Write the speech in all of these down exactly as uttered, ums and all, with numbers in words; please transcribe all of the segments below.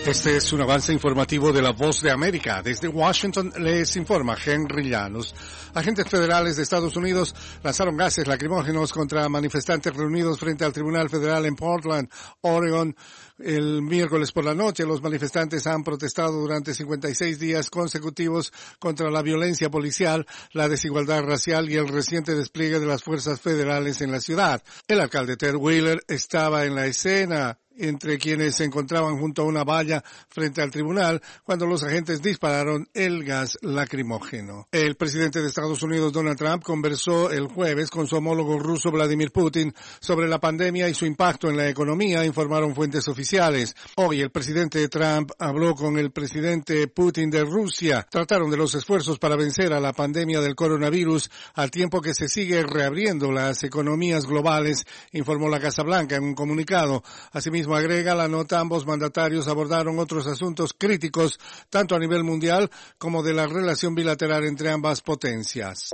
Este es un avance informativo de La Voz de América. Desde Washington les informa Henry Llanos. Agentes federales de Estados Unidos lanzaron gases lacrimógenos contra manifestantes reunidos frente al Tribunal Federal en Portland, Oregon. El miércoles por la noche, los manifestantes han protestado durante cincuenta y seis días consecutivos contra la violencia policial, la desigualdad racial y el reciente despliegue de las fuerzas federales en la ciudad. El alcalde Ted Wheeler estaba en la escena entre quienes se encontraban junto a una valla frente al tribunal cuando los agentes dispararon el gas lacrimógeno. El presidente de Estados Unidos, Donald Trump, conversó el jueves con su homólogo ruso, Vladimir Putin, sobre la pandemia y su impacto en la economía, informaron fuentes oficiales. Hoy el presidente Trump habló con el presidente Putin de Rusia. Trataron de los esfuerzos para vencer a la pandemia del coronavirus al tiempo que se sigue reabriendo las economías globales, informó la Casa Blanca en un comunicado. Asimismo, agrega la nota, ambos mandatarios abordaron otros asuntos críticos, tanto a nivel mundial como de la relación bilateral entre ambas potencias.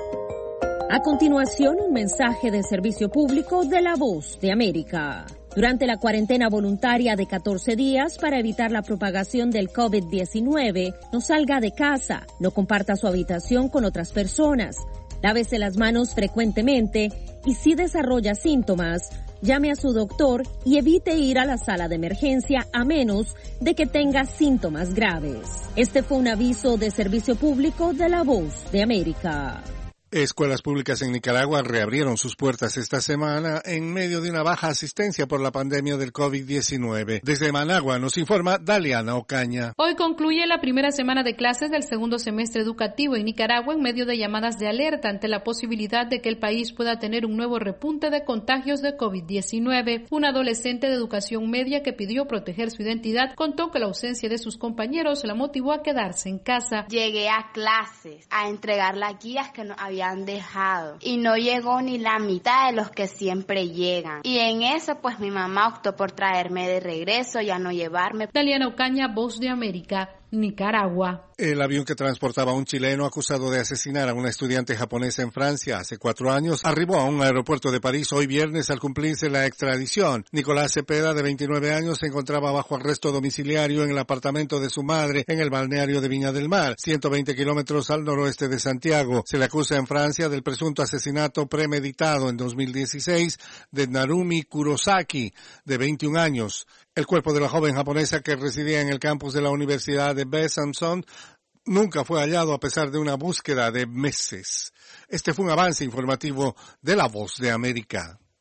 A continuación, un mensaje de servicio público de La Voz de América. Durante la cuarentena voluntaria de catorce días para evitar la propagación del COVID diecinueve, no salga de casa, no comparta su habitación con otras personas, lávese las manos frecuentemente y si desarrolla síntomas, llame a su doctor y evite ir a la sala de emergencia a menos de que tenga síntomas graves. Este fue un aviso de servicio público de La Voz de América. Escuelas públicas en Nicaragua reabrieron sus puertas esta semana en medio de una baja asistencia por la pandemia del COVID diecinueve. Desde Managua nos informa Daliana Ocaña. Hoy concluye la primera semana de clases del segundo semestre educativo en Nicaragua en medio de llamadas de alerta ante la posibilidad de que el país pueda tener un nuevo repunte de contagios de COVID diecinueve. Una adolescente de educación media que pidió proteger su identidad contó que la ausencia de sus compañeros la motivó a quedarse en casa. Llegué a clases a entregar las guías que nos habían han dejado y no llegó ni la mitad de los que siempre llegan, y en eso pues mi mamá optó por traerme de regreso y a no llevarme. Daliana Ocaña, Voz de América, Nicaragua. El avión que transportaba a un chileno acusado de asesinar a una estudiante japonesa en Francia hace cuatro años arribó a un aeropuerto de París hoy viernes al cumplirse la extradición. Nicolás Cepeda, de veintinueve años, se encontraba bajo arresto domiciliario en el apartamento de su madre en el balneario de Viña del Mar, ciento veinte kilómetros al noroeste de Santiago. Se le acusa en Francia del presunto asesinato premeditado en dos mil dieciséis de Narumi Kurosaki, de veintiún años. El cuerpo de la joven japonesa que residía en el campus de la Universidad de Besançon nunca fue hallado a pesar de una búsqueda de meses. Este fue un avance informativo de La Voz de América.